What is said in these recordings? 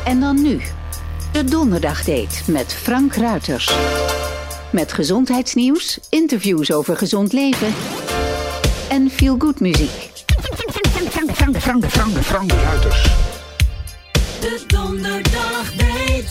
En dan nu, de Donderdagdate met Frank Ruiters. Met gezondheidsnieuws, interviews over gezond leven en feel-good muziek. Frank Ruiters. De Donderdagdate.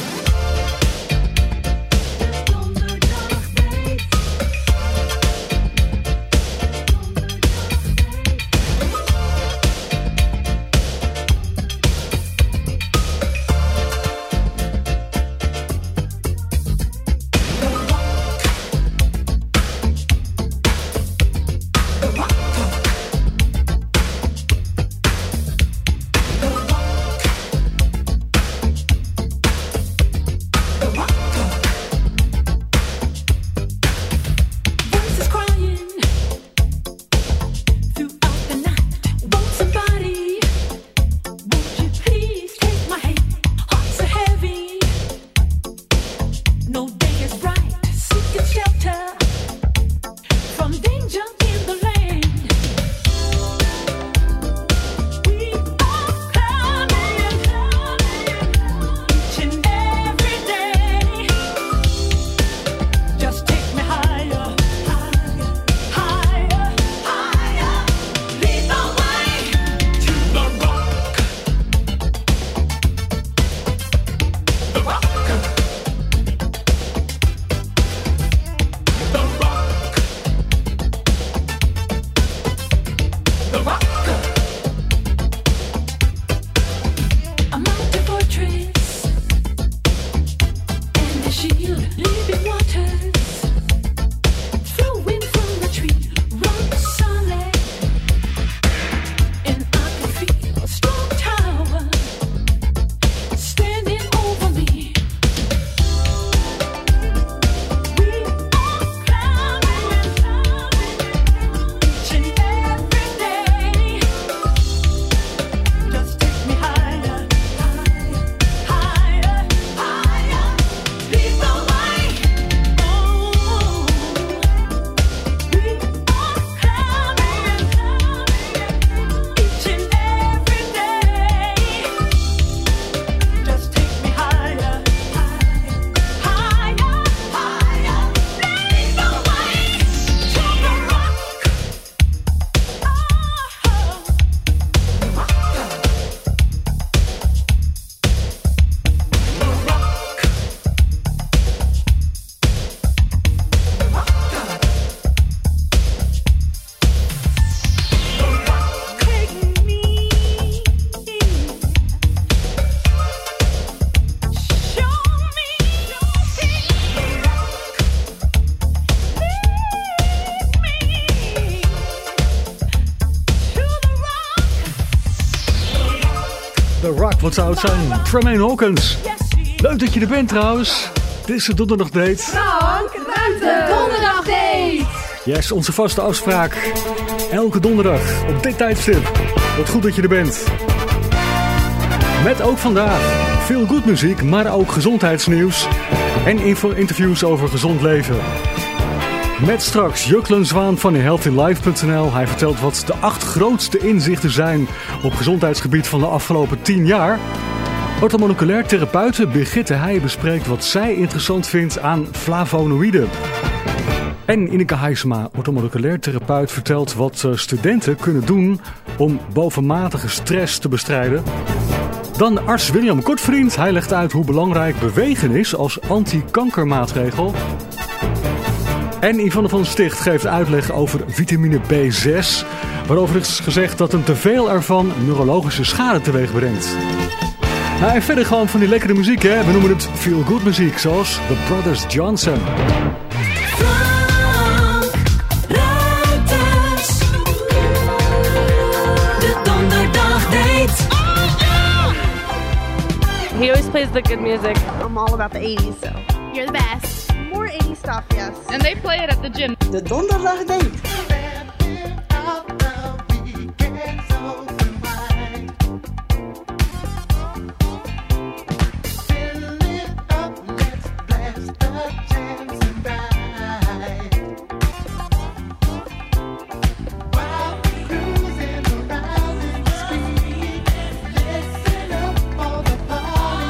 Wat zou het zijn? Tremaine Hawkins. Leuk dat je er bent trouwens. Dit is de Donderdagdate. Frank Ruiters. Donderdagdate. Yes, onze vaste afspraak. Elke donderdag op dit tijdstip. Wat goed dat je er bent. Met ook vandaag veel goed muziek, maar ook gezondheidsnieuws. En interviews over gezond leven. Met straks Juklen Zwaan van healthylife.nl. Hij vertelt wat de 8 grootste inzichten zijn op gezondheidsgebied van de afgelopen 10 jaar. Orthomoleculair therapeute Birgitte Heij bespreekt wat zij interessant vindt aan flavonoïden. En Ineke Heijsma, orthomoleculair therapeut, vertelt wat studenten kunnen doen om bovenmatige stress te bestrijden. Dan arts William Kortvriend. Hij legt uit hoe belangrijk bewegen is als anti-kankermaatregel. En Yvonne van Sticht geeft uitleg over vitamine B6, waarover is gezegd dat een teveel ervan neurologische schade teweeg brengt. Nou, en verder gewoon van die lekkere muziek, hè. We noemen het feel-good muziek, zoals The Brothers Johnson. He always plays the good music. I'm all about the 80s, so. You're the best. More 80s stuff, yes. And they play it at the gym. De Donderdagdate. Cruising around in the street, listen up for the party.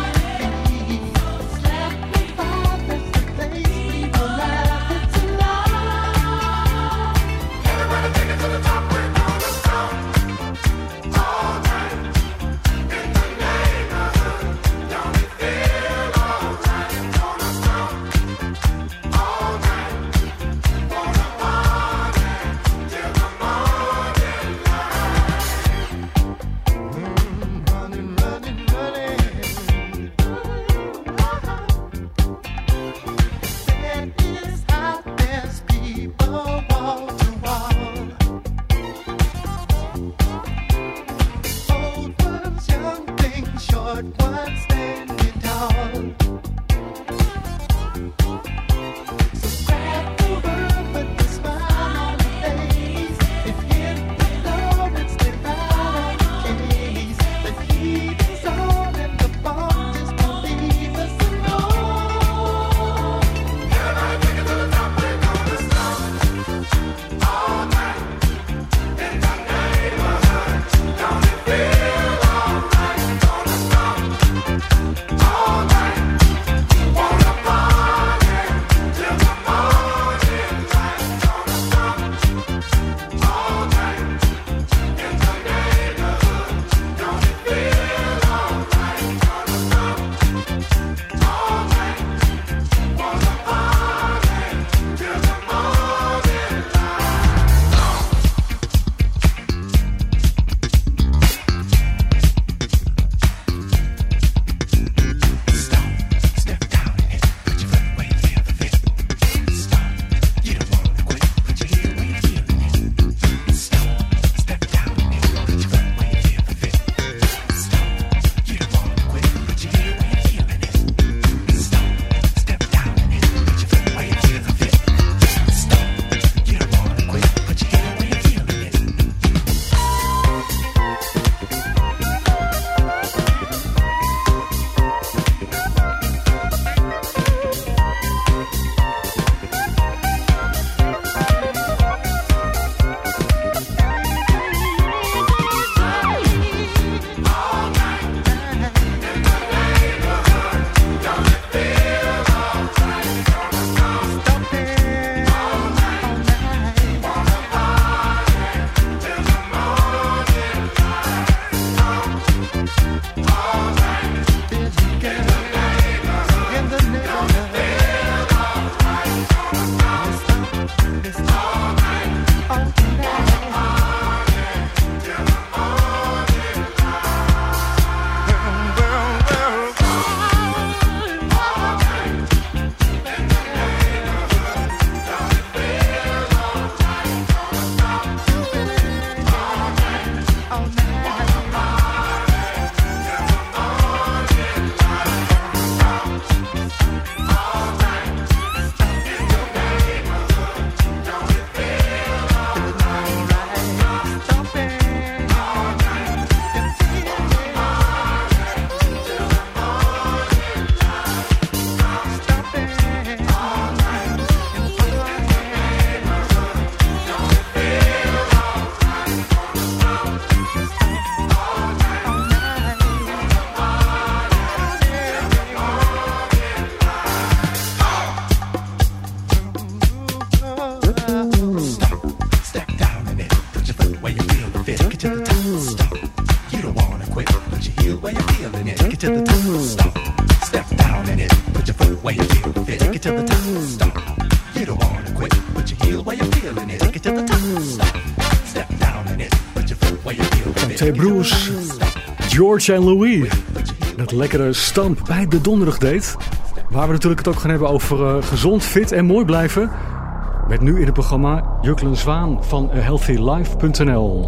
it to the top, stop, step down in it, put your foot where you feel it. Take it to the top, stop, you don't wanna quit, put your heel where you're feeling it. Take it to the top, stop, step down in it, put your foot where you feel it. Twee broers, George en Louis. Dat lekkere stamp bij de donderdagdate. Waar we natuurlijk het ook gaan hebben over gezond, fit en mooi blijven. Met nu in het programma Juklen Zwaan van healthylife.nl.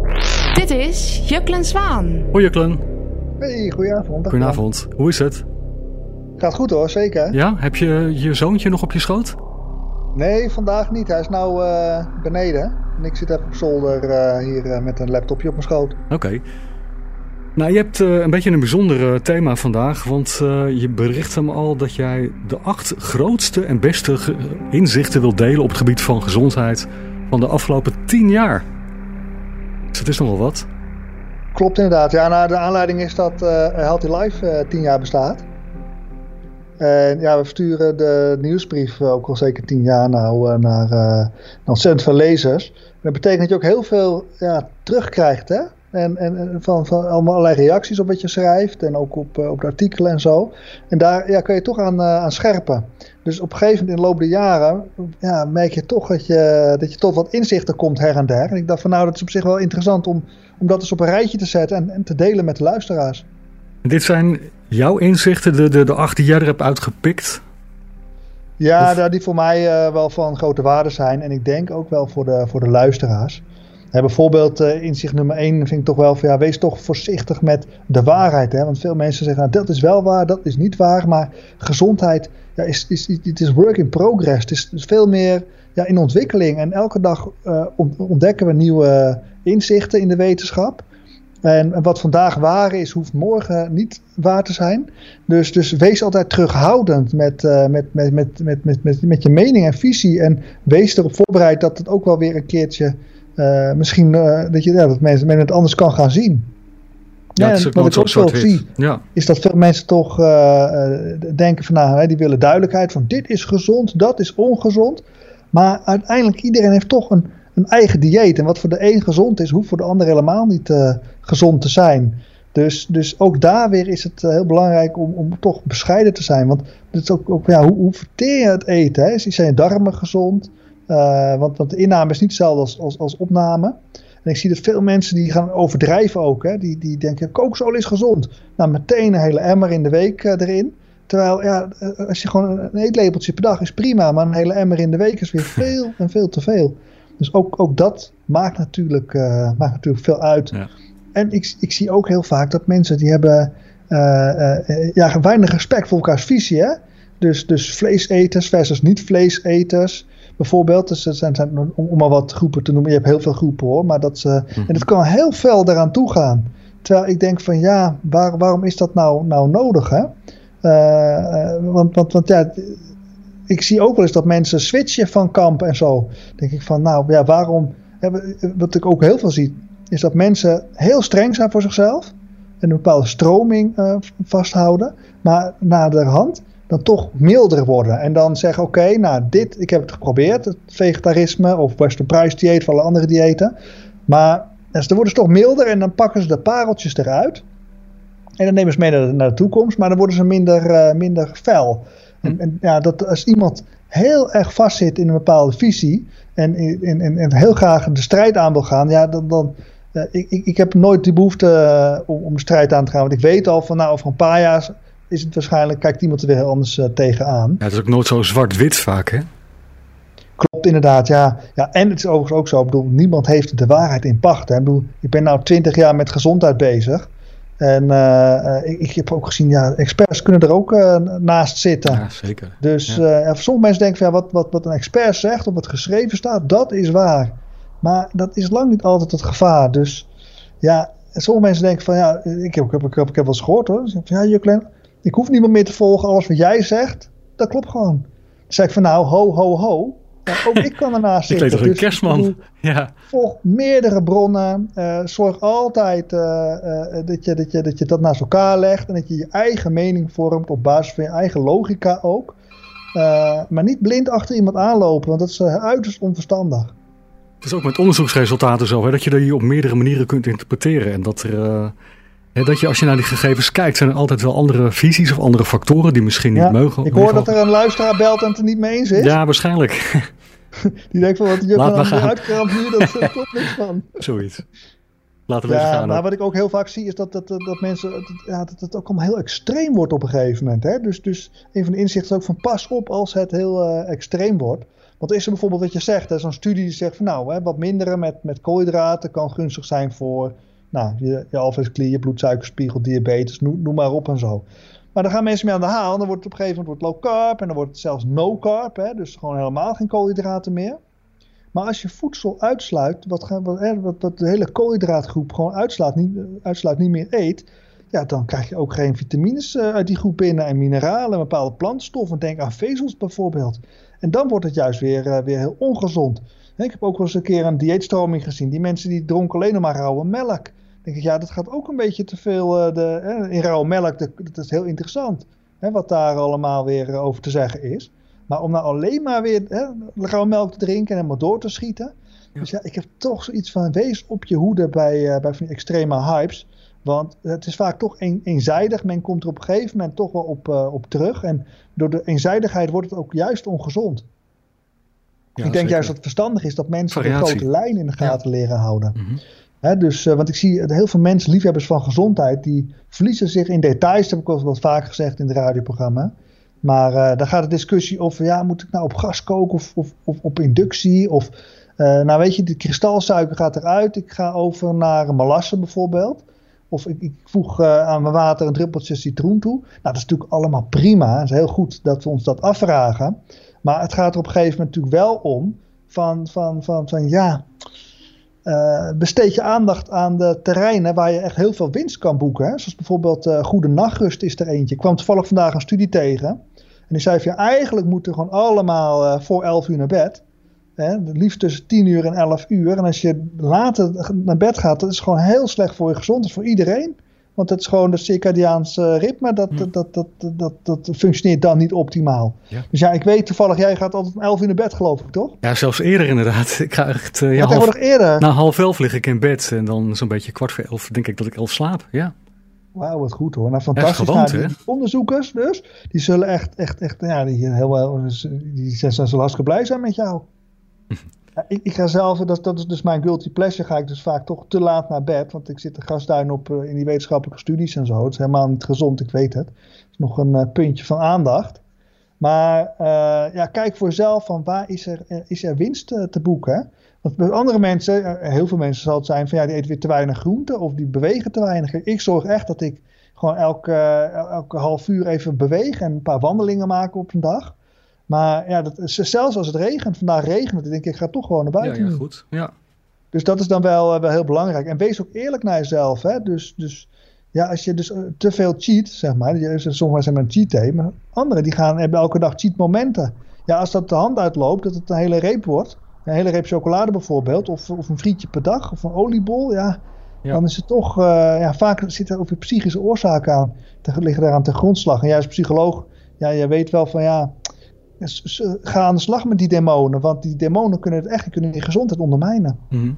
Dit is Juklen Zwaan. Hoi Juklen. Hey, goedenavond. Goedenavond. Hoe is het? Gaat goed hoor, zeker. Ja, heb je je zoontje nog op je schoot? Nee, vandaag niet. Hij is nou beneden. En ik zit even op zolder hier met een laptopje op mijn schoot. Oké. Nou, je hebt een beetje een bijzonder thema vandaag. Want je berichtte me al dat jij de 8 grootste en beste inzichten wilt delen op het gebied van gezondheid van de afgelopen 10 jaar. Dus dat is nogal wat. Klopt inderdaad. Ja, nou, de aanleiding is dat Healthy Life 10 jaar bestaat. En ja, we versturen de nieuwsbrief ook al zeker 10 jaar nou naar ontzettend veel lezers. En dat betekent dat je ook heel veel terugkrijgt, hè? En van allemaal allerlei reacties op wat je schrijft en ook op de artikelen en zo. En daar kan je toch aan scherpen. Dus op een gegeven moment in de loop der jaren merk je toch dat je tot wat inzichten komt her en der. En ik dacht van nou, dat is op zich wel interessant om dat eens op een rijtje te zetten en te delen met de luisteraars. Dit zijn jouw inzichten, de 8 die jij er hebt uitgepikt? Ja, die voor mij wel van grote waarde zijn. En ik denk ook wel voor de luisteraars. Bijvoorbeeld inzicht nummer 1 vind ik toch wel van wees toch voorzichtig met de waarheid. Hè? Want veel mensen zeggen dat is wel waar, dat is niet waar. Maar gezondheid is work in progress. Het is veel meer in ontwikkeling. En elke dag ontdekken we nieuwe inzichten in de wetenschap. En wat vandaag waar is, hoeft morgen niet waar te zijn. Dus wees altijd terughoudend met je mening en visie. En wees erop voorbereid dat het ook wel weer een keertje misschien dat men het anders kan gaan zien. Ja, en wat ik ook veel zie, is dat veel mensen toch denken van die willen duidelijkheid van dit is gezond, dat is ongezond. Maar uiteindelijk iedereen heeft toch een eigen dieet. En wat voor de een gezond is, hoeft voor de ander helemaal niet gezond te zijn. Dus ook daar weer is het heel belangrijk om toch bescheiden te zijn. Want het is ook hoe verteer je het eten? Hè? Zijn je darmen gezond? Want de inname is niet hetzelfde als opname. En ik zie dat veel mensen die gaan overdrijven ook. Hè? Die denken, kookolie is gezond. Nou, meteen een hele emmer in de week erin. Terwijl, als je gewoon een eetlepeltje per dag is prima. Maar een hele emmer in de week is weer veel en veel te veel. Dus ook dat maakt natuurlijk veel uit. Ja. En ik zie ook heel vaak dat mensen die hebben weinig respect voor elkaars visie. Hè? Dus vleeseters versus niet-vleeseters. Bijvoorbeeld, dus dat zijn om maar wat groepen te noemen. Je hebt heel veel groepen hoor. Maar en dat kan heel fel eraan toe gaan. Terwijl ik denk van waarom is dat nou nodig? Hè? Want ik zie ook wel eens dat mensen switchen van kamp en zo. Denk ik van waarom? Wat ik ook heel veel zie, is dat mensen heel streng zijn voor zichzelf. En een bepaalde stroming vasthouden. Maar naderhand dan toch milder worden. En dan zeggen ik heb het geprobeerd. Het vegetarisme of Western Price dieet of alle andere diëten. Maar ze worden toch milder en dan pakken ze de pareltjes eruit. En dan nemen ze mee naar de toekomst. Maar dan worden ze minder fel. En dat als iemand heel erg vastzit in een bepaalde visie en heel graag de strijd aan wil gaan, ik heb nooit die behoefte om de strijd aan te gaan. Want ik weet al van over een paar jaar is het waarschijnlijk, kijkt iemand er weer heel anders tegenaan. Ja, het is ook nooit zo zwart-wit vaak, hè? Klopt, inderdaad, ja. En het is overigens ook zo, ik bedoel, niemand heeft de waarheid in pacht. Hè. Ik ben nou 20 jaar met gezondheid bezig. En ik heb ook gezien, experts kunnen er ook naast zitten. Ja, zeker. Dus sommige mensen denken van wat een expert zegt of wat geschreven staat, dat is waar. Maar dat is lang niet altijd het gevaar. Dus sommige mensen denken van ik heb wel eens gehoord hoor. Juklen, ik hoef niemand meer te volgen. Alles wat jij zegt, dat klopt gewoon. Dan zeg ik van ho. Ook ik kan ernaast zitten. Ik weet toch een kerstman. Volg meerdere bronnen. Zorg altijd dat je dat naast elkaar legt. En dat je je eigen mening vormt op basis van je eigen logica ook. Maar niet blind achter iemand aanlopen. Want dat is uiterst onverstandig. Het is ook met onderzoeksresultaten zo. Hè, dat je die op meerdere manieren kunt interpreteren. En dat je als je naar die gegevens kijkt, zijn er altijd wel andere visies of andere factoren die misschien niet mogen. Ik hoor dat er een luisteraar belt en het er niet mee eens is. Ja, waarschijnlijk. Die denkt van wat je kan uitkramt nu, dat klopt niks van. Zoiets. Laten we even gaan. Maar wat ik ook heel vaak zie is dat mensen, dat het ook allemaal heel extreem wordt op een gegeven moment. Hè? Dus een van de inzichten is ook van pas op als het heel extreem wordt. Want is er bijvoorbeeld wat je zegt, zo'n studie die zegt van wat minderen met koolhydraten kan gunstig zijn voor je alvleesklier, je bloedsuikerspiegel, diabetes, noem maar op en zo. Maar dan gaan mensen mee aan de haal. Dan wordt het op een gegeven moment low carb en dan wordt het zelfs no carb. Hè, dus gewoon helemaal geen koolhydraten meer. Maar als je voedsel uitsluit, wat de hele koolhydraatgroep gewoon uitsluit niet meer eet, dan krijg je ook geen vitamines uit die groep binnen en mineralen en bepaalde plantstoffen. Denk aan vezels bijvoorbeeld. En dan wordt het juist weer heel ongezond. Ik heb ook wel eens een keer een dieetstroming gezien. Die mensen die dronken alleen nog maar rauwe melk. Dan denk ik, dat gaat ook een beetje te veel in rauwe melk. Dat is heel interessant. Wat daar allemaal weer over te zeggen is. Maar om nou alleen maar weer rauwe melk te drinken en helemaal door te schieten. Ja. Dus ik heb toch zoiets van wees op je hoede bij van die extreme hypes. Want het is vaak toch eenzijdig. Men komt er op een gegeven moment toch wel op terug. En door de eenzijdigheid wordt het ook juist ongezond. Ja, ik denk zeker. Juist dat het verstandig is dat mensen de grote lijn in de gaten leren houden. Mm-hmm. Dus, want ik zie heel veel mensen, liefhebbers van gezondheid, die verliezen zich in details. Dat heb ik al wat vaak gezegd in het radioprogramma. Maar daar gaat de discussie over, moet ik nou op gas koken of op inductie? Of Nou weet je, de kristalsuiker gaat eruit. Ik ga over naar melasse bijvoorbeeld. Of ik voeg aan mijn water een druppeltje citroen toe. Nou, dat is natuurlijk allemaal prima. Het is heel goed dat we ons dat afvragen. Maar het gaat er op een gegeven moment natuurlijk wel om. Besteed je aandacht aan de terreinen waar je echt heel veel winst kan boeken. Hè? Zoals bijvoorbeeld Goede Nachtrust is er eentje. Ik kwam toevallig vandaag een studie tegen. En die zei van eigenlijk moeten we gewoon allemaal voor 11 uur naar bed. Hè? Liefst tussen 10 uur en 11 uur. En als je later naar bed gaat, dat is gewoon heel slecht voor je gezondheid, voor iedereen. Want het is gewoon het circadiaanse ritme, dat functioneert dan niet optimaal. Ja. Dus ja, ik weet toevallig, jij gaat altijd om 11 uur naar bed, geloof ik, toch? Ja, zelfs eerder inderdaad. Ik ga echt eerder. Na 10:30 lig ik in bed en dan zo'n beetje 11:15 denk ik dat ik 11 slaap, ja. Wauw, wat goed hoor. Nou, fantastisch. Die onderzoekers dus, die zullen echt die zijn zo hartstikke blij zijn met jou. Ik ga zelf, dat is dus mijn guilty pleasure, ga ik dus vaak toch te laat naar bed. Want ik zit er grasduin op in die wetenschappelijke studies en zo. Het is helemaal niet gezond, ik weet het. Het is nog een puntje van aandacht. Maar kijk voor jezelf van waar is er winst te boeken. Hè? Want bij andere mensen, heel veel mensen zal het zijn van die eten weer te weinig groente of die bewegen te weinig. Ik zorg echt dat ik gewoon elke half uur even beweeg en een paar wandelingen maak op een dag. Maar ja, zelfs als het regent, vandaag regent het, dan denk ik ga toch gewoon naar buiten. Ja, goed. Ja. Dus dat is dan wel heel belangrijk. En wees ook eerlijk naar jezelf. Hè? Dus ja, als je dus te veel cheat, zeg maar. Sommigen zijn met een cheat day, maar anderen die hebben elke dag cheat momenten. Ja, als dat de hand uitloopt, dat het een hele reep wordt. Een hele reep chocolade bijvoorbeeld. Of een frietje per dag. Of een oliebol. Ja. Dan is het toch... vaak zit er ook weer psychische oorzaken aan. Liggen daar aan ten grondslag. En jij als psycholoog, je weet wel van ga aan de slag met die demonen. Want die demonen kunnen die gezondheid ondermijnen. Mm-hmm.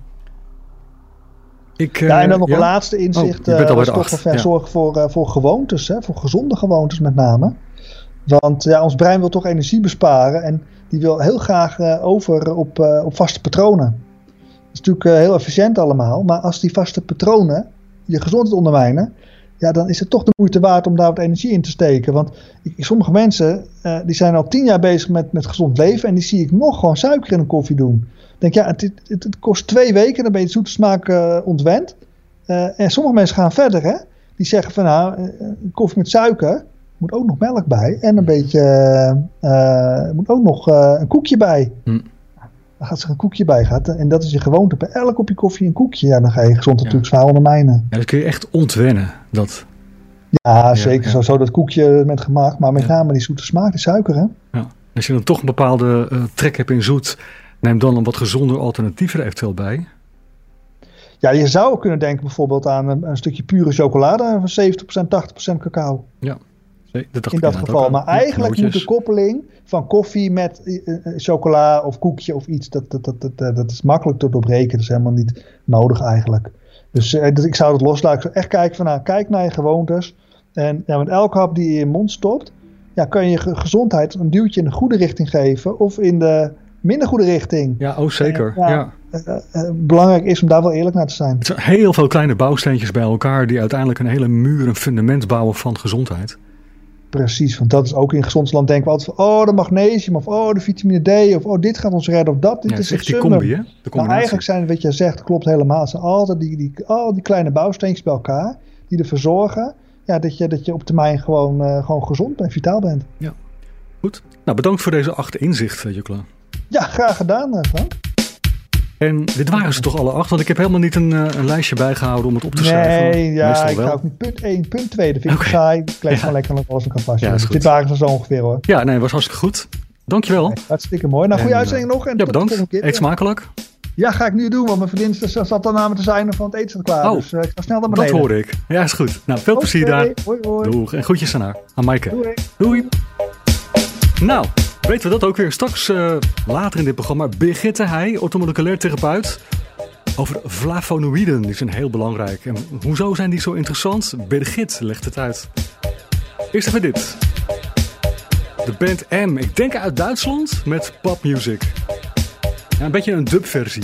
En dan nog een laatste inzicht. Zorg voor gewoontes. Hè, voor gezonde gewoontes met name. Want ons brein wil toch energie besparen. En die wil heel graag over op vaste patronen. Dat is natuurlijk heel efficiënt allemaal. Maar als die vaste patronen je gezondheid ondermijnen. Ja, dan is het toch de moeite waard om daar wat energie in te steken. Want sommige mensen die zijn al 10 jaar bezig met gezond leven. En die zie ik nog gewoon suiker in een koffie doen. Ik denk, het kost 2 weken. Dan ben je de zoete smaak ontwend. En sommige mensen gaan verder. Hè? Die zeggen van koffie met suiker. Moet ook nog melk bij. En een beetje, moet ook nog een koekje bij. Dan gaat er een koekje bij. En dat is je gewoonte. Bij elk kopje koffie een koekje. Ja, dan ga je gezond natuurlijk zwaar ondermijnen. Ja, dat kun je echt ontwennen. Dat. Ja, zeker. Zo dat koekje met gemaakt. Maar met name die zoete smaak, die suiker. Hè? Ja. Als je dan toch een bepaalde trek hebt in zoet. Neem dan een wat gezonder alternatief er eventueel bij. Ja, je zou kunnen denken bijvoorbeeld aan een stukje pure chocolade. Van 70%, 80% cacao. Ja. In dat geval. Maar eigenlijk moet de koppeling van koffie met chocola of koekje of iets, dat is makkelijk te doorbreken. Dat is helemaal niet nodig eigenlijk. Dus ik zou het loslaten. Ik zou echt kijken van, kijk naar je gewoontes. En met elke hap die je in je mond stopt, kan je gezondheid een duwtje in de goede richting geven of in de minder goede richting. Ja, zeker. Belangrijk is om daar wel eerlijk naar te zijn. Het zijn heel veel kleine bouwsteentjes bij elkaar die uiteindelijk een hele muur, een fundament bouwen van gezondheid. Precies, want dat is ook in gezond land denken we altijd van de magnesium of de vitamine D of dit gaat ons redden of dat. Dit is echt die combi, hè? Maar eigenlijk zijn wat je zegt, klopt helemaal. Het zijn altijd die kleine bouwsteentjes bij elkaar die ervoor zorgen dat je op termijn gewoon gezond en vitaal bent. Ja, goed. Nou, bedankt voor deze 8 inzichten, Jukla. Ja, graag gedaan, Frank. En dit waren ze toch alle 8? Want ik heb helemaal niet een lijstje bijgehouden om het op te schrijven. Nee, ik ga ook niet punt 1, punt 2. Dat vind ik saai. Ik lees gewoon lekker nog als een kastje. Dus dit waren ze zo ongeveer hoor. Ja, nee, was hartstikke goed. Dankjewel. Nee, hartstikke mooi. Nou, goede uitzending nog. En bedankt. Eet smakelijk. Ja, ga ik nu doen, want mijn vriendin zat dan namelijk te zijn van het eten staat klaar. Dus ik ga snel naar beneden. Dat hoorde ik. Ja, is goed. Nou, veel plezier daar. Hoi. Doeg. En groetjes aan haar. Aan Maaike. Doei. Nou, weten we dat ook weer. Straks later in dit programma Birgitte Heij, orthomoleculair therapeut. Over flavonoïden, die zijn heel belangrijk. En hoezo zijn die zo interessant? Birgit legt het uit. Eerst even dit. De band M, ik denk uit Duitsland, met popmuziek. Ja, een beetje een dubversie.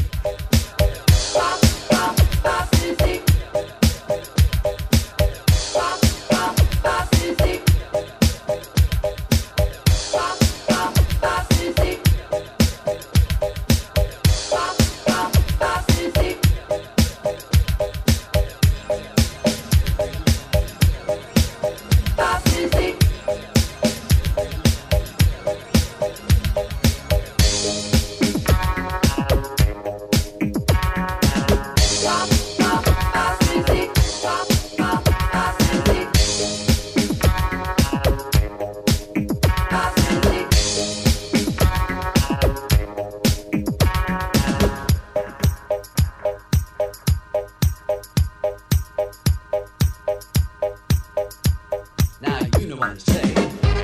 don't want to say.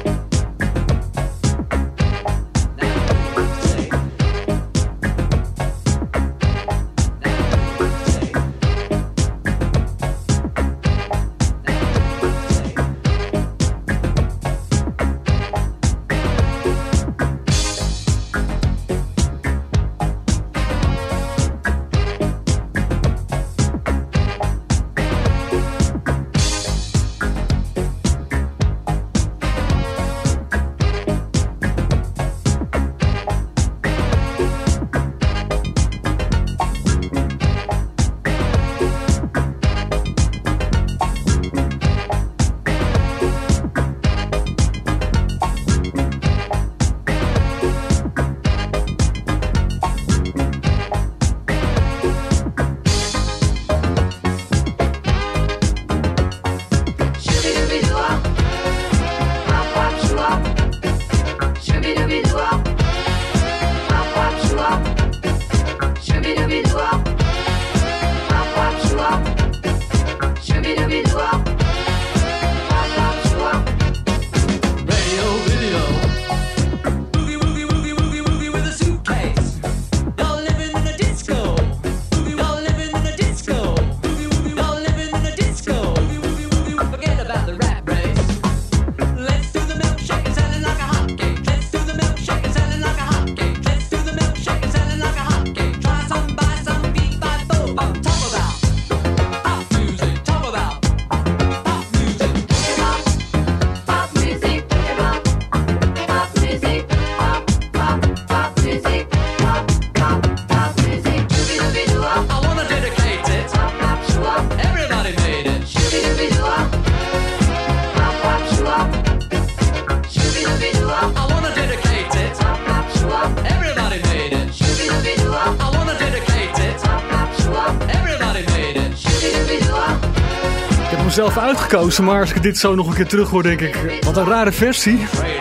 Zelf uitgekozen, maar als ik dit zo nog een keer terug hoor, denk ik, wat een rare versie.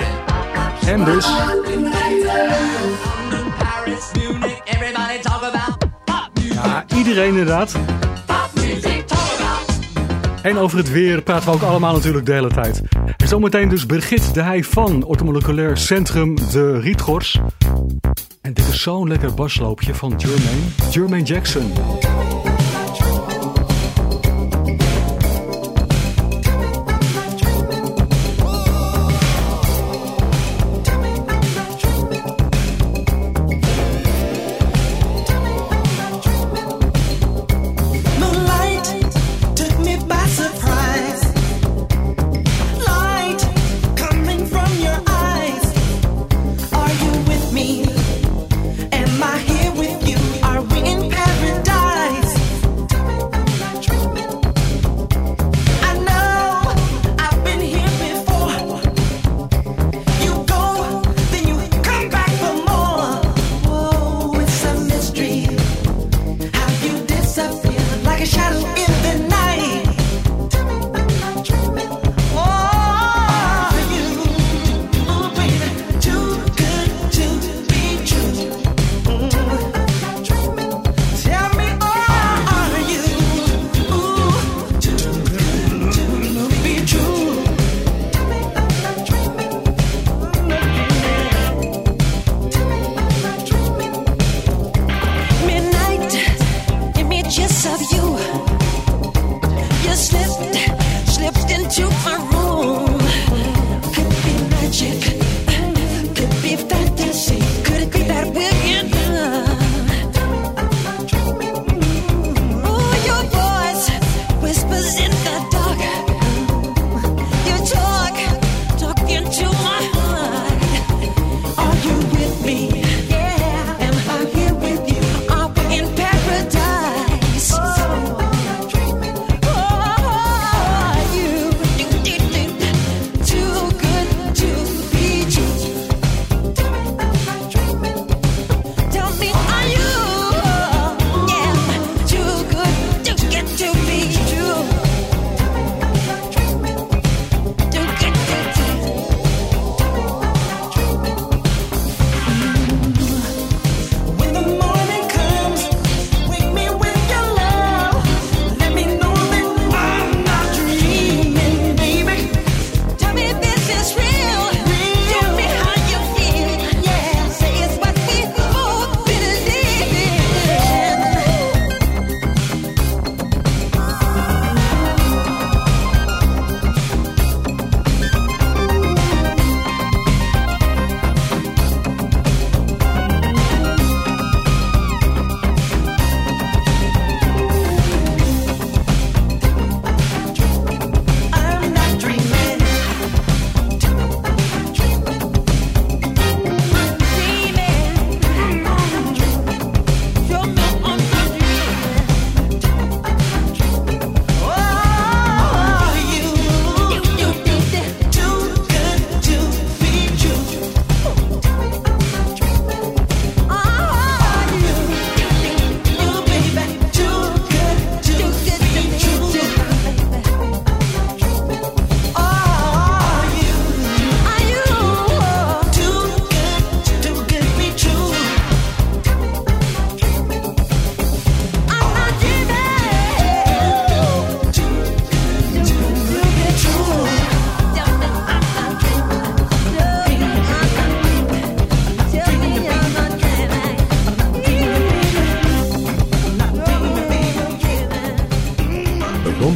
En dus. Ja, iedereen inderdaad. En over het weer praten we ook allemaal natuurlijk de hele tijd. En zometeen dus Brigitte de Heij van Orthomoleculair Centrum de Rietgors. En dit is zo'n lekker basloopje van Jermaine Jackson. Am I here with you? Are we in paradise?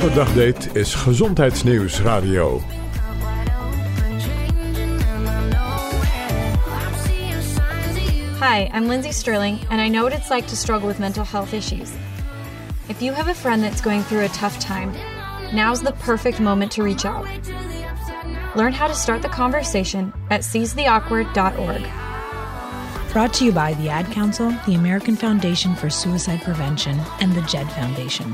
Donderdagdate is Gezondheidsnieuws Radio. Hi, I'm Lindsay Sterling, and I know what it's like to struggle with mental health issues. If you have a friend that's going through a tough time, now's the perfect moment to reach out. Learn how to start the conversation at seizetheawkward.org. Brought to you by the Ad Council, the American Foundation for Suicide Prevention, and the JED Foundation.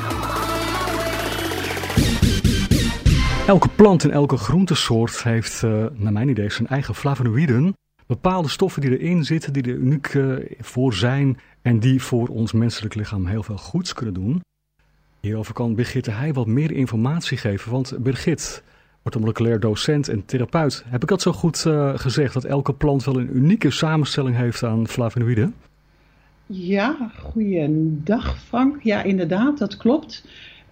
Elke plant en elke groentesoort heeft, naar mijn idee, zijn eigen flavonoïden. Bepaalde stoffen die erin zitten, die er uniek voor zijn en die voor ons menselijk lichaam heel veel goeds kunnen doen. Hierover kan Birgitte Heij wat meer informatie geven, want Birgit wordt een moleculair docent en therapeut. Heb ik dat zo goed gezegd, dat elke plant wel een unieke samenstelling heeft aan flavonoïden? Ja, goeiedag Frank. Ja, inderdaad, dat klopt.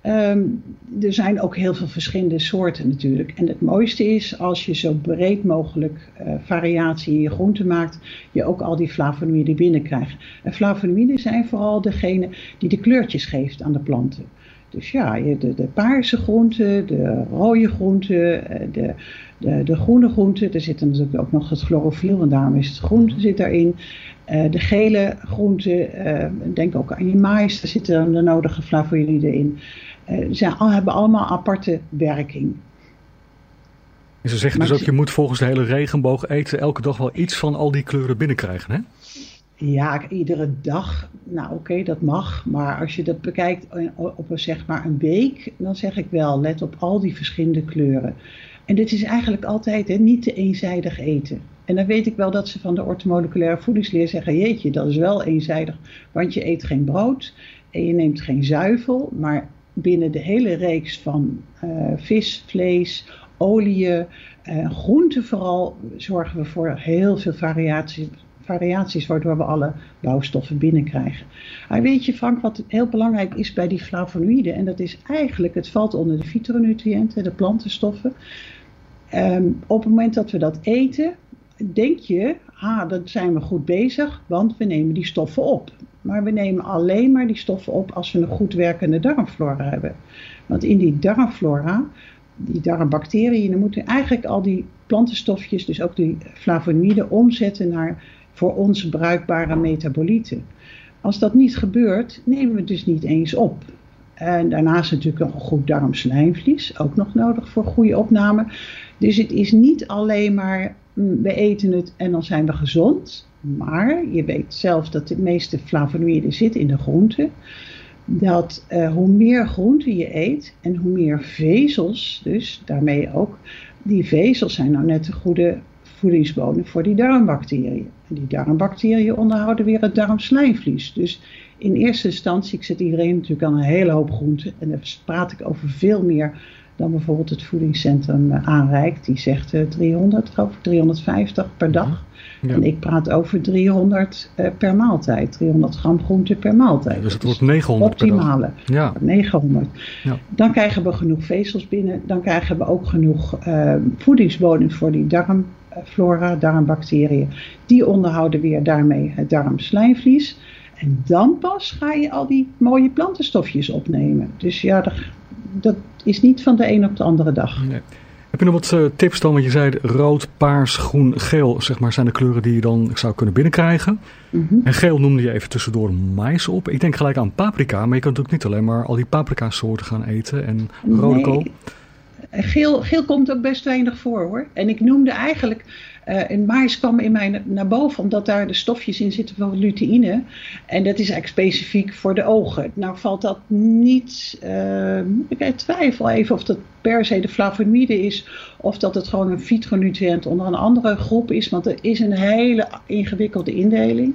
Er zijn ook heel veel verschillende soorten natuurlijk. En het mooiste is als je zo breed mogelijk variatie in je groente maakt, je ook al die flavonoïden binnenkrijgt. En flavonoïden zijn vooral degene die de kleurtjes geeft aan de planten. Dus ja, de paarse groenten, de rode groenten, de groene groenten. Er zit natuurlijk ook nog het chlorofiel, want daarom is het groen zit daarin. De gele groenten, denk ook aan je maïs, daar zitten de nodige flavonoïden in. Ze hebben allemaal aparte werking. En ze zeggen dus ook, je moet volgens de hele regenboog eten elke dag wel iets van al die kleuren binnenkrijgen, hè? Ja, iedere dag, nou oké, dat mag. Maar als je dat bekijkt op zeg maar een week, dan zeg ik wel, let op al die verschillende kleuren. En dit is eigenlijk altijd niet te eenzijdig eten. En dan weet ik wel dat ze van de orthomoleculaire voedingsleer zeggen, jeetje, dat is wel eenzijdig. Want je eet geen brood en je neemt geen zuivel, maar binnen de hele reeks van vis, vlees, oliën, groenten vooral, zorgen we voor heel veel variaties waardoor we alle bouwstoffen binnenkrijgen. Maar weet je Frank, wat heel belangrijk is bij die flavonoïden, en dat is eigenlijk, het valt onder de fytonutriënten, de plantenstoffen. Op het moment dat we dat eten, denk je, dan zijn we goed bezig, want we nemen die stoffen op. Maar we nemen alleen maar die stoffen op als we een goed werkende darmflora hebben. Want in die darmflora, die darmbacteriën, dan moeten eigenlijk al die plantenstofjes, dus ook die flavonoïden, omzetten naar voor ons bruikbare metabolieten. Als dat niet gebeurt, nemen we het dus niet eens op. En daarnaast natuurlijk nog een goed darmslijmvlies, ook nog nodig voor goede opname. Dus het is niet alleen maar, we eten het en dan zijn we gezond. Maar je weet zelf dat de meeste flavonoïden zitten in de groenten. Dat hoe meer groenten je eet en hoe meer vezels, dus daarmee ook, die vezels zijn nou net de goede voedingsbonen voor die darmbacteriën. En die darmbacteriën onderhouden weer het darmslijmvlies. Dus in eerste instantie, ik zet iedereen natuurlijk aan een hele hoop groenten. En daar praat ik over veel meer dan bijvoorbeeld het voedingscentrum aanreikt. Die zegt 300, geloof ik, 350 per dag. Ja. En ik praat over 300 per maaltijd. 300 gram groente per maaltijd. Ja, dus het wordt 900 optimale. Per dag. Ja. 900. Ja. Dan krijgen we genoeg vezels binnen. Dan krijgen we ook genoeg voedingsboden voor die darmflora, darmbacteriën. Die onderhouden weer daarmee het darmslijmvlies. En dan pas ga je al die mooie plantenstofjes opnemen. Dus ja, dat is niet van de een op de andere dag. Nee. Heb je nog wat tips dan? Want je zei rood, paars, groen, geel, zeg maar, zijn de kleuren die je dan zou kunnen binnenkrijgen. Mm-hmm. En geel noemde je even tussendoor maïs op. Ik denk gelijk aan paprika, maar je kan natuurlijk niet alleen maar al die paprika soorten gaan eten en rode kool. Geel komt ook best weinig voor hoor. En ik noemde eigenlijk, en maïs kwam in mij naar boven, omdat daar de stofjes in zitten van luteïne. En dat is eigenlijk specifiek voor de ogen. Nou valt dat niet, ik twijfel even of dat per se de flavonoïde is, of dat het gewoon een fytonutriënt onder een andere groep is. Want er is een hele ingewikkelde indeling.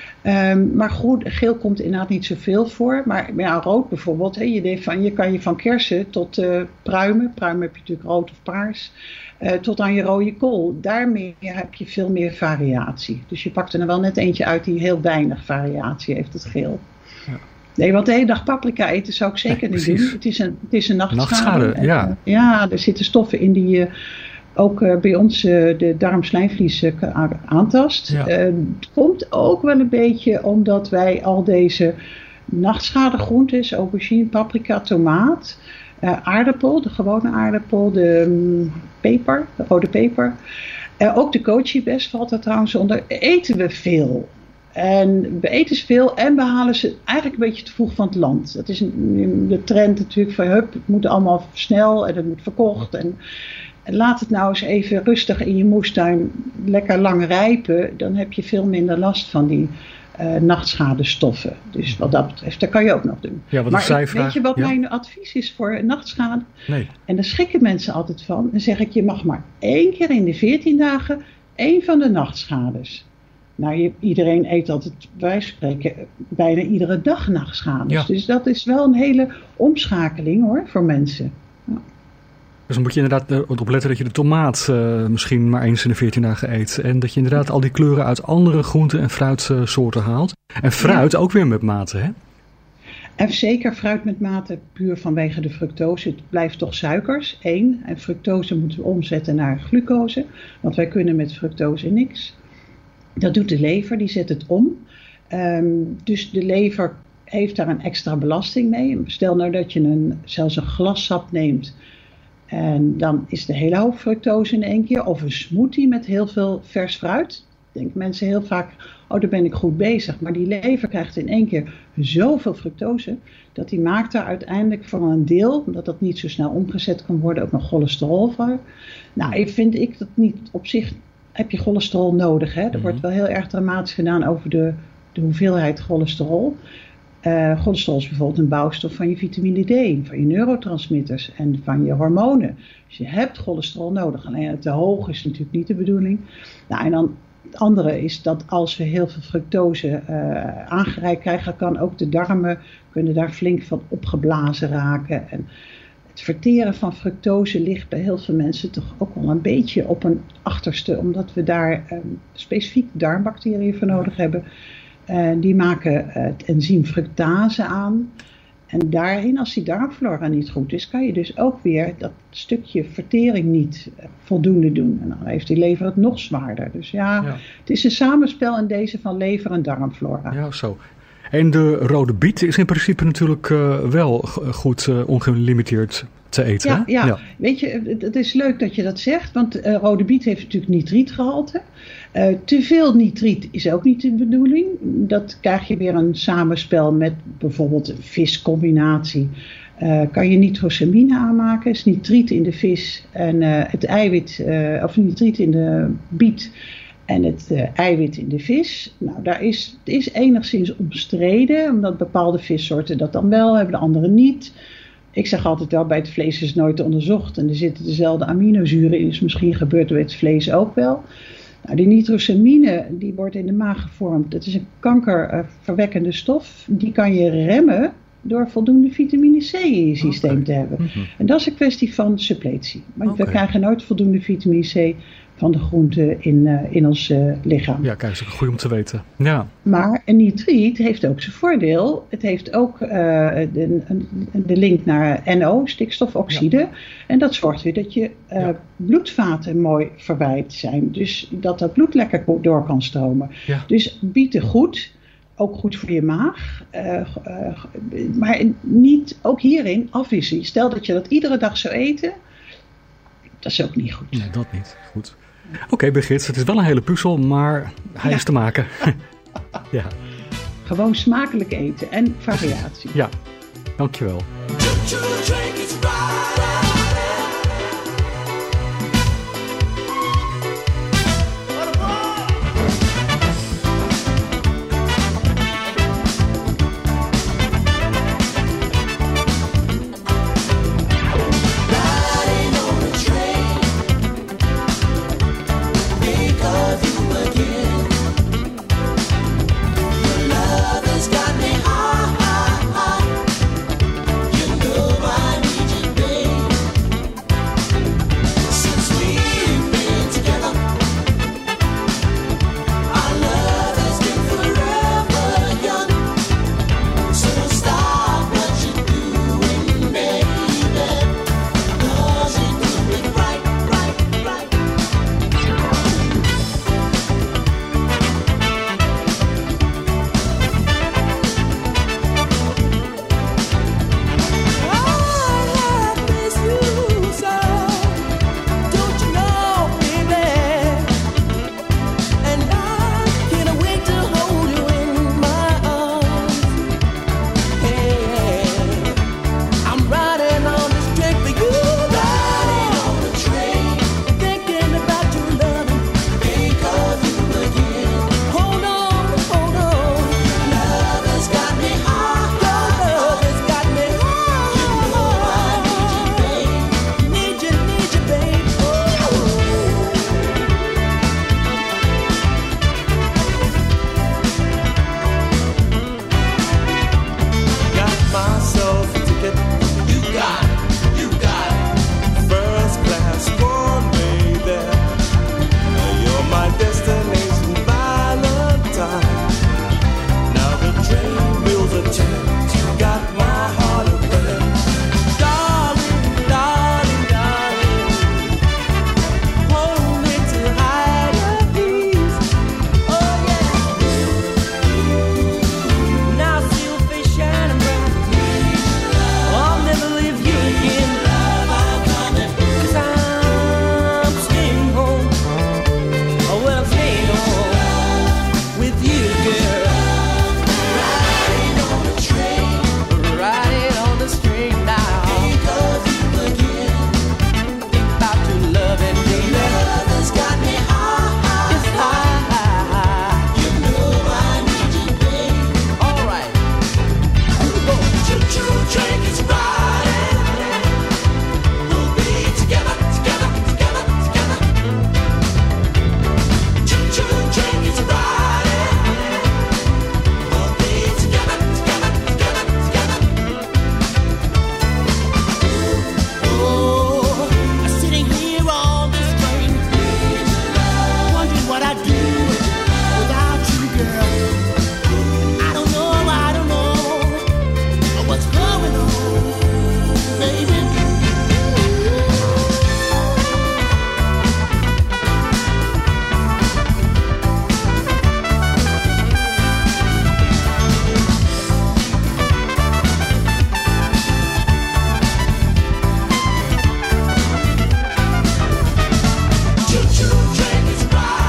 Maar geel komt inderdaad niet zoveel voor. Maar ja, rood bijvoorbeeld. Je kan je van kersen tot pruimen. Pruimen heb je natuurlijk rood of paars. Tot aan je rode kool. Daarmee heb je veel meer variatie. Dus je pakt er wel net eentje uit die heel weinig variatie heeft, het geel. Ja. Nee, want de hele dag paprika eten zou ik zeker niet doen. Het is een nachtschade. Ja, er zitten stoffen in die ook bij ons de darmslijmvlies aantast. Ja. Het komt ook wel een beetje omdat wij al deze nachtschade groentes, aubergine, paprika, tomaat, Aardappel, de gewone aardappel, de peper, de rode peper. Ook de kochibes valt er trouwens onder. Eten we veel. En we eten ze veel en we halen ze eigenlijk een beetje te vroeg van het land. Dat is de trend natuurlijk van het moet allemaal snel en het moet verkocht. En laat het nou eens even rustig in je moestuin lekker lang rijpen. Dan heb je veel minder last van die nachtschade-stoffen. Dus wat dat betreft, dat kan je ook nog doen. Ja, wat weet je wat mijn advies is voor nachtschade? Nee. En daar schrikken mensen altijd van. Dan zeg ik, je mag maar 1 keer in de 14 dagen 1 van de nachtschades. Nou, iedereen eet altijd, wij spreken, bijna iedere dag nachtschades. Ja. Dus dat is wel een hele omschakeling hoor, voor mensen. Ja. Dus dan moet je inderdaad op letten dat je de tomaat misschien maar eens in de 14 dagen eet. En dat je inderdaad al die kleuren uit andere groenten- en fruitsoorten haalt. En fruit ook weer met mate, hè? En zeker fruit met mate, puur vanwege de fructose. Het blijft toch suikers, 1. En fructose moeten we omzetten naar glucose. Want wij kunnen met fructose niks. Dat doet de lever, die zet het om. Dus de lever heeft daar een extra belasting mee. Stel nou dat je zelfs een glas sap neemt. En dan is de hele hoop fructose in 1 keer. Of een smoothie met heel veel vers fruit. Denken mensen heel vaak, oh daar ben ik goed bezig. Maar die lever krijgt in 1 keer zoveel fructose. Dat die maakt daar uiteindelijk van een deel, omdat dat niet zo snel omgezet kan worden, ook nog cholesterol voor. Nou, vind ik dat niet op zich, heb je cholesterol nodig. Hè? Er wordt wel heel erg dramatisch gedaan over de hoeveelheid cholesterol. Cholesterol is bijvoorbeeld een bouwstof van je vitamine D, van je neurotransmitters en van je hormonen. Dus je hebt cholesterol nodig. Alleen te hoog is natuurlijk niet de bedoeling. Nou, en dan het andere is dat als we heel veel fructose aangereikt krijgen, kan ook de darmen kunnen daar flink van opgeblazen raken. En het verteren van fructose ligt bij heel veel mensen toch ook wel een beetje op een achterste, omdat we daar specifiek darmbacteriën voor nodig hebben. Die maken het enzym fructase aan. En daarin, als die darmflora niet goed is, kan je dus ook weer dat stukje vertering niet voldoende doen. En dan heeft die lever het nog zwaarder. Dus ja, het is een samenspel in deze van lever en darmflora. Ja, zo. En de rode biet is in principe natuurlijk wel goed ongelimiteerd te eten. Ja. Weet je, het is leuk dat je dat zegt, want rode biet heeft natuurlijk nitrietgehalte. Te veel nitriet is ook niet de bedoeling. Dat krijg je weer een samenspel met bijvoorbeeld een viscombinatie. Kan je nitrosamine aanmaken, is nitriet in de vis en het eiwit, of nitriet in de biet en het eiwit in de vis. Nou, het is enigszins omstreden, omdat bepaalde vissoorten dat dan wel hebben, de andere niet. Ik zeg altijd wel, bij het vlees is het nooit onderzocht en er zitten dezelfde aminozuren in, dus misschien gebeurt het vlees ook wel. Nou, die nitrosamine die wordt in de maag gevormd. Dat is een kankerverwekkende stof. Die kan je remmen door voldoende vitamine C in je systeem te hebben. Mm-hmm. En dat is een kwestie van suppletie. Maar we krijgen nooit voldoende vitamine C van de groenten in ons lichaam. Ja, kijk, dat is ook goed om te weten. Ja. Maar een nitriet heeft ook zijn voordeel. Het heeft ook de link naar NO, stikstofoxide. Ja. En dat zorgt weer dat je bloedvaten mooi verwijd zijn. Dus dat bloed lekker door kan stromen. Ja. Dus bieten goed. Ook goed voor je maag. Maar niet, ook hierin afwisseling. Stel dat je dat iedere dag zou eten. Dat is ook niet goed. Nee, dat niet. Goed. Oké, Birgit, het is wel een hele puzzel, maar hij is te maken. Ja. Gewoon smakelijk eten en variatie. Ja, dankjewel. Got me high, high, high. You know I need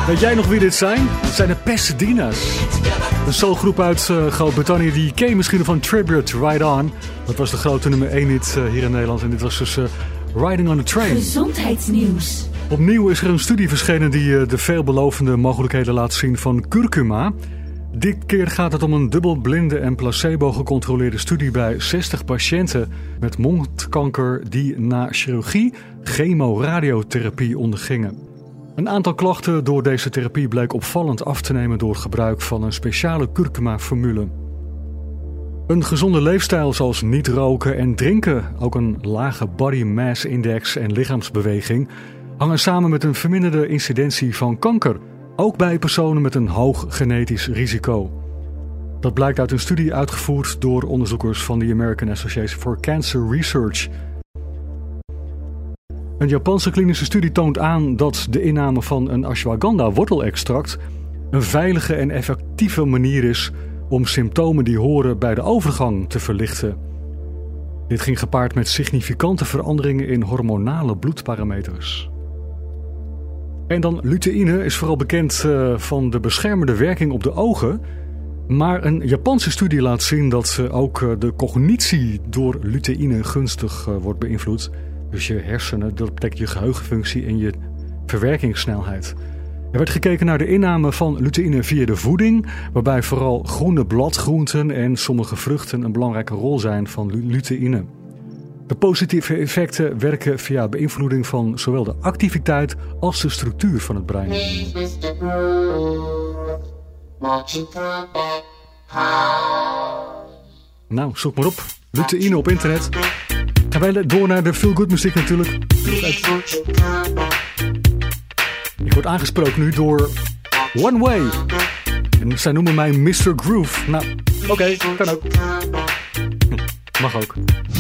Weet jij nog wie dit zijn? Het zijn de Pasadena's. Een soulgroep uit Groot-Brittannië. Die ken je misschien van Tribute, Ride On. Dat was de grote nummer 1 hit hier in Nederland. En dit was dus Riding on a Train. Gezondheidsnieuws. Opnieuw is er een studie verschenen die de veelbelovende mogelijkheden laat zien van curcuma. Dit keer gaat het om een dubbelblinde en placebo-gecontroleerde studie bij 60 patiënten met mondkanker die na chirurgie chemoradiotherapie ondergingen. Een aantal klachten door deze therapie bleek opvallend af te nemen door het gebruik van een speciale curcuma-formule. Een gezonde leefstijl zoals niet roken en drinken, ook een lage body mass index en lichaamsbeweging, hangen samen met een verminderde incidentie van kanker, ook bij personen met een hoog genetisch risico. Dat blijkt uit een studie uitgevoerd door onderzoekers van de American Association for Cancer Research. Een Japanse klinische studie toont aan dat de inname van een ashwagandha-wortelextract een veilige en effectieve manier is om symptomen die horen bij de overgang te verlichten. Dit ging gepaard met significante veranderingen in hormonale bloedparameters. En dan luteïne is vooral bekend van de beschermende werking op de ogen. Maar een Japanse studie laat zien dat ook de cognitie door luteïne gunstig wordt beïnvloed. Dus je hersenen, dat betekent je geheugenfunctie en je verwerkingssnelheid. Er werd gekeken naar de inname van luteïne via de voeding, waarbij vooral groene bladgroenten en sommige vruchten een belangrijke rol zijn van luteïne. De positieve effecten werken via beïnvloeding van zowel de activiteit als de structuur van het brein. Nou, zoek maar op. Luteïne op internet. Gaan wij door naar de feel good muziek natuurlijk. Ik word aangesproken nu door One Way. En zij noemen mij Mr. Groove. Nou, oké, kan ook. Mag ook.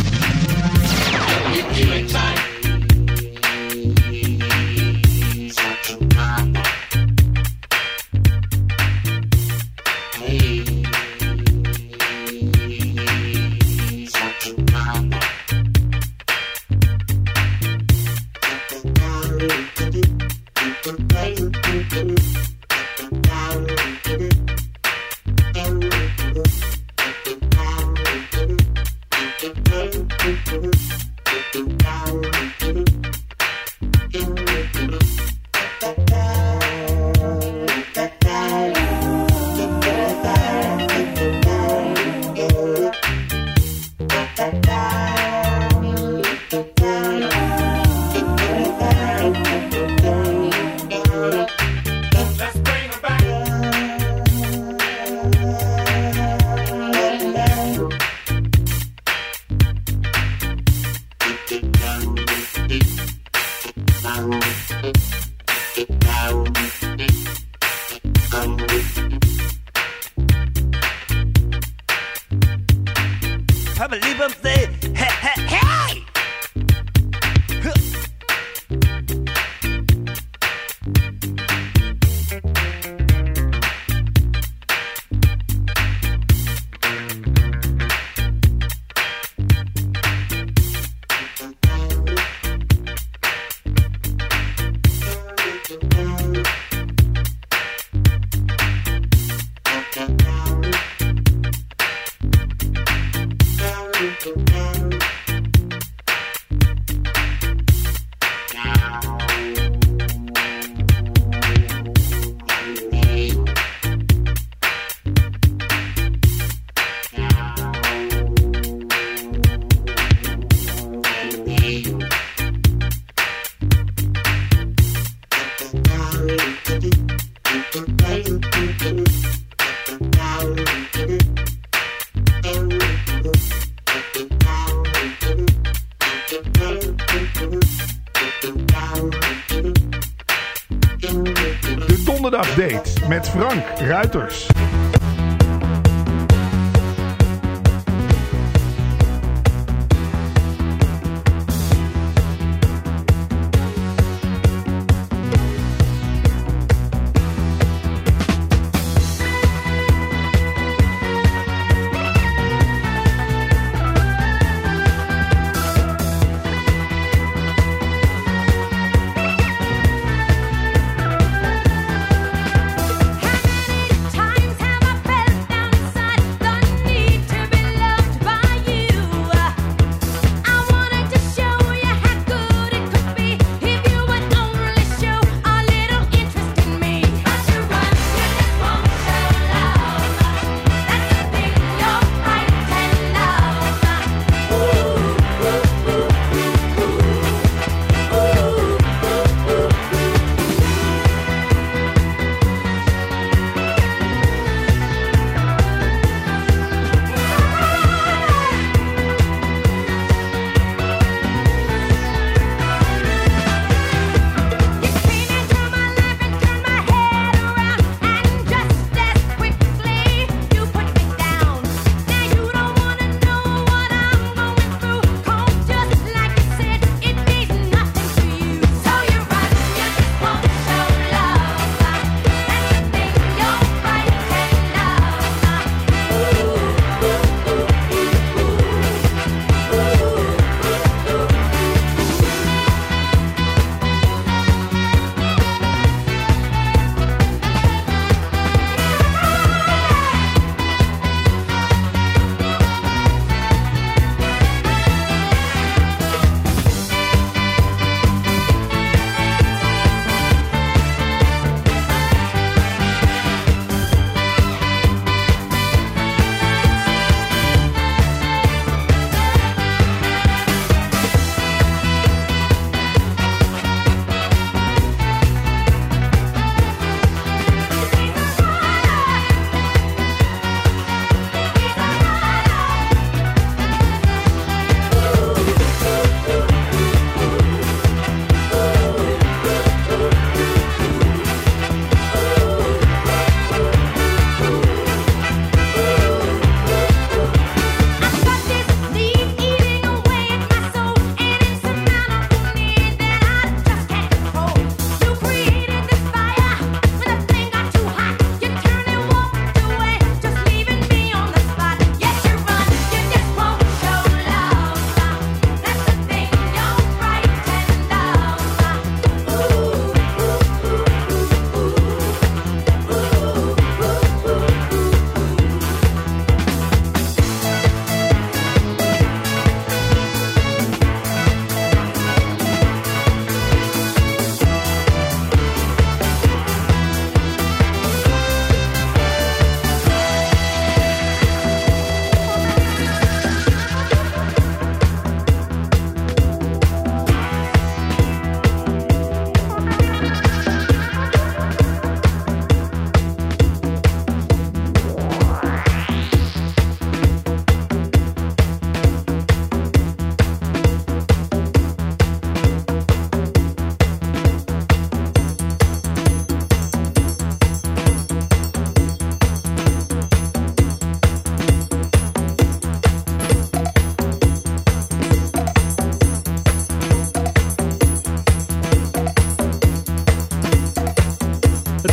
De Donderdagdate met Frank Ruiters.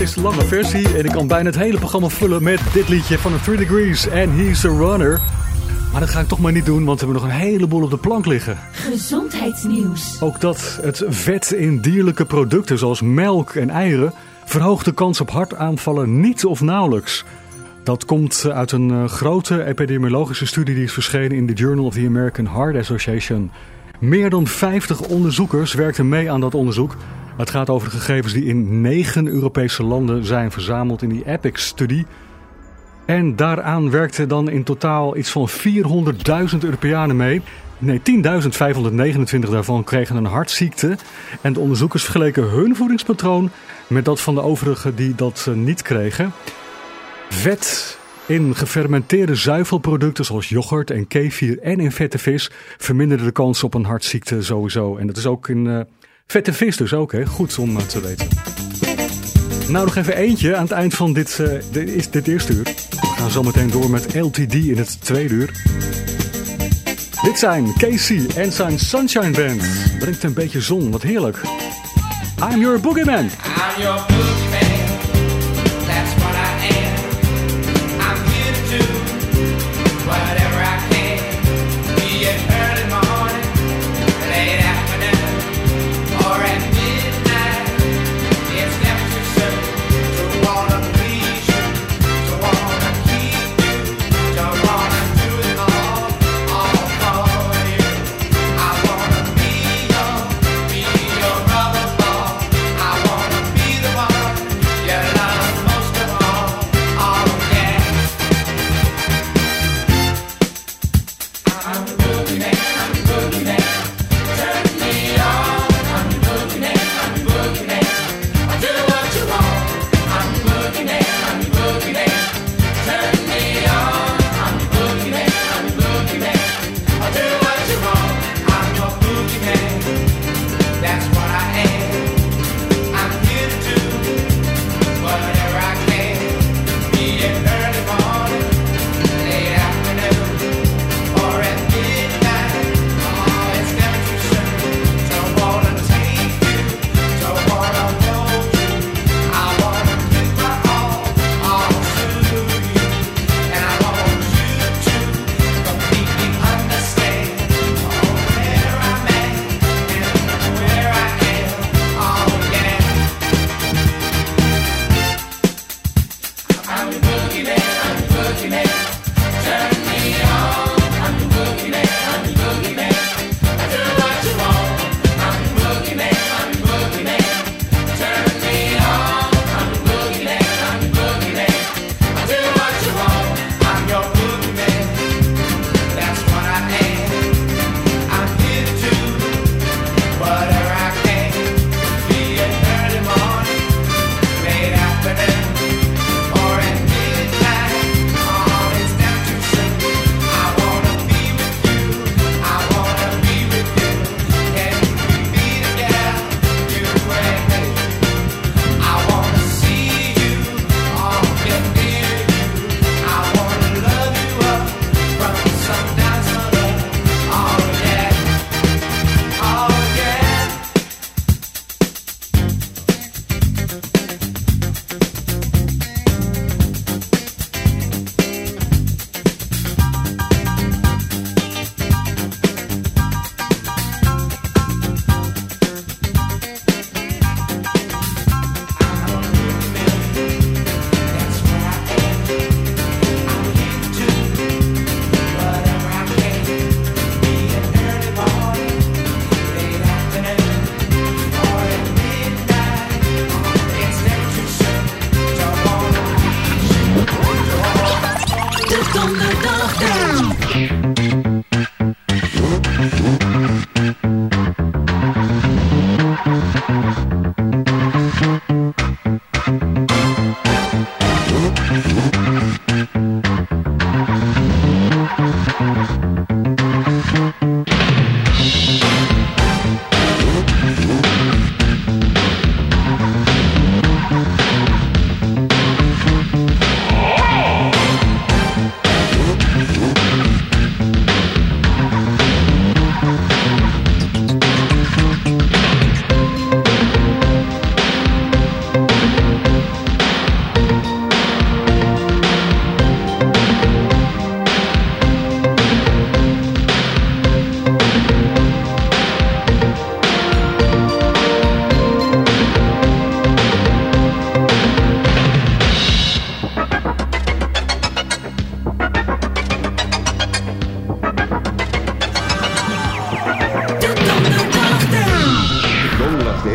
is de lange versie en ik kan bijna het hele programma vullen met dit liedje van de 3 Degrees en He's a Runner. Maar dat ga ik toch maar niet doen, want we hebben nog een heleboel op de plank liggen. Gezondheidsnieuws. Ook dat het vet in dierlijke producten zoals melk en eieren verhoogt de kans op hartaanvallen niet of nauwelijks. Dat komt uit een grote epidemiologische studie die is verschenen in de Journal of the American Heart Association. Meer dan 50 onderzoekers werkten mee aan dat onderzoek. Het gaat over de gegevens die in 9 Europese landen zijn verzameld in die EPIC-studie. En daaraan werkten dan in totaal iets van 400.000 Europeanen mee. Nee, 10.529 daarvan kregen een hartziekte. En de onderzoekers vergeleken hun voedingspatroon met dat van de overigen die dat niet kregen. Vet in gefermenteerde zuivelproducten zoals yoghurt en kefir en in vette vis verminderde de kans op een hartziekte sowieso. En dat is ook in vette vis dus ook, hè? Goed om te weten. Nou, nog even eentje aan het eind van dit eerste uur. We gaan zo meteen door met LTD in het tweede uur. Dit zijn Casey en zijn Sunshine Band. Brengt een beetje zon, wat heerlijk. I'm your boogeyman. I'm your boogeyman. That's what I am. I'm here to do whatever I can. Be it early morning, late afternoon, or at midnight. It's never too soon to wanna please you, to wanna keep you, to wanna do it all for you. I wanna be your rubber ball. I wanna be the one you love most of all. Oh yeah.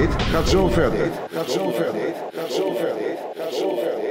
Date gaat zo verder. Gaat zo verder. Gaat zo verder. Gaat zo verder.